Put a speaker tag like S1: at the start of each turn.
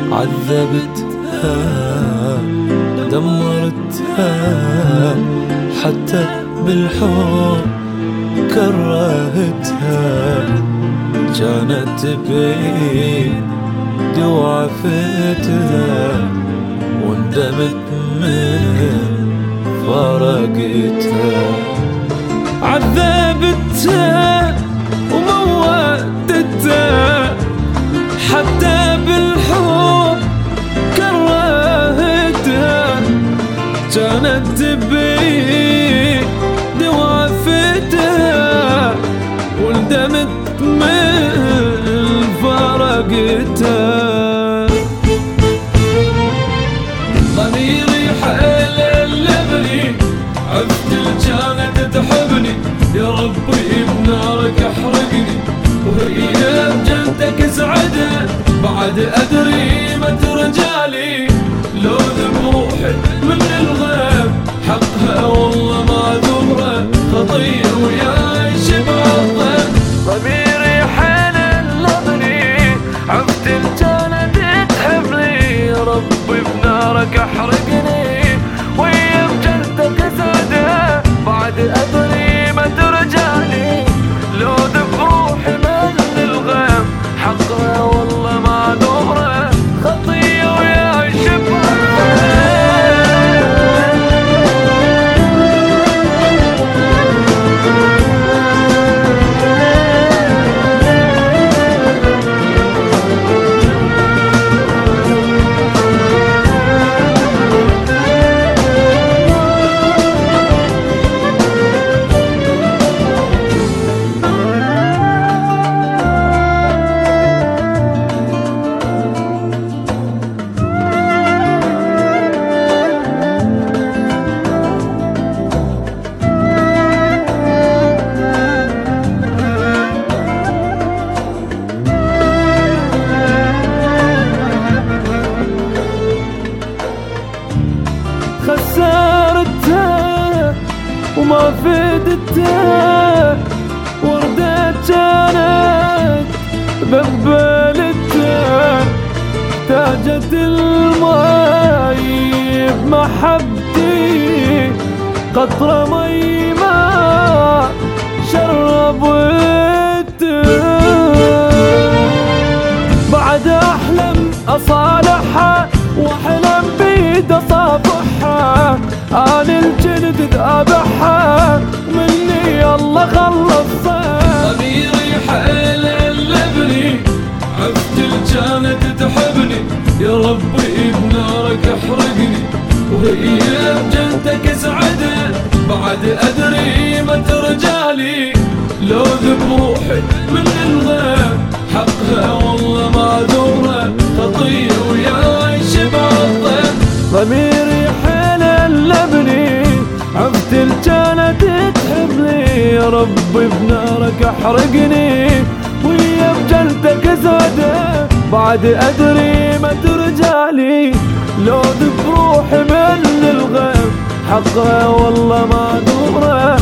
S1: عذبتها دمرتها حتى بالحب كرهتها، كانت بيدي وعفتها وندمت من فرقتها. عذبتها وموتتها حتى بالحب كرهتها، كانت بيدي وعفتها وندمت من فرقتها. ضميري حيل اللبني عفت كانت تحبني، يا ربي بنارك احرقني وهي بجنتك سعدة، بعد أدري ما ترجالي لو ذبوحي من الغيب حقها والله ما ذبره خطية وياي شبع الضيف. ضميري حين اللبني عفت كانت تحبني، يا ربي بنارك احرقني وهي بجنتك سعدة، بعد أدري ما ترجالي لو ذبوحي من الغيب حقها والله ما ذبره خطية وياي شبع خسرتها وما فدتها، وردة كانت ببالتها، احتاجت الماي بمحبتي قطرة مي ما شربتها، بعد أحلم أصالحها وأحلم بيد أصافحها، أنا الجلد ذابحها مني الله خلصها. ضميري حيل اللبني عفت كانت تحبني، يا ربي بنارك احرقني وهي بجنتك سعدة، بعد أدري ما ترجالي لو ذبوحي من الغيب حقها والله ما ذبره خطية وياي شبع الضيف. ضميري حيل اللبني عفت كانت تحبني، يا ربي بنارك احرقني وهي بجلدك زادة، بعد أدري ما ترجالي لو ذب روحي من الغيب حقها والله ما ذبره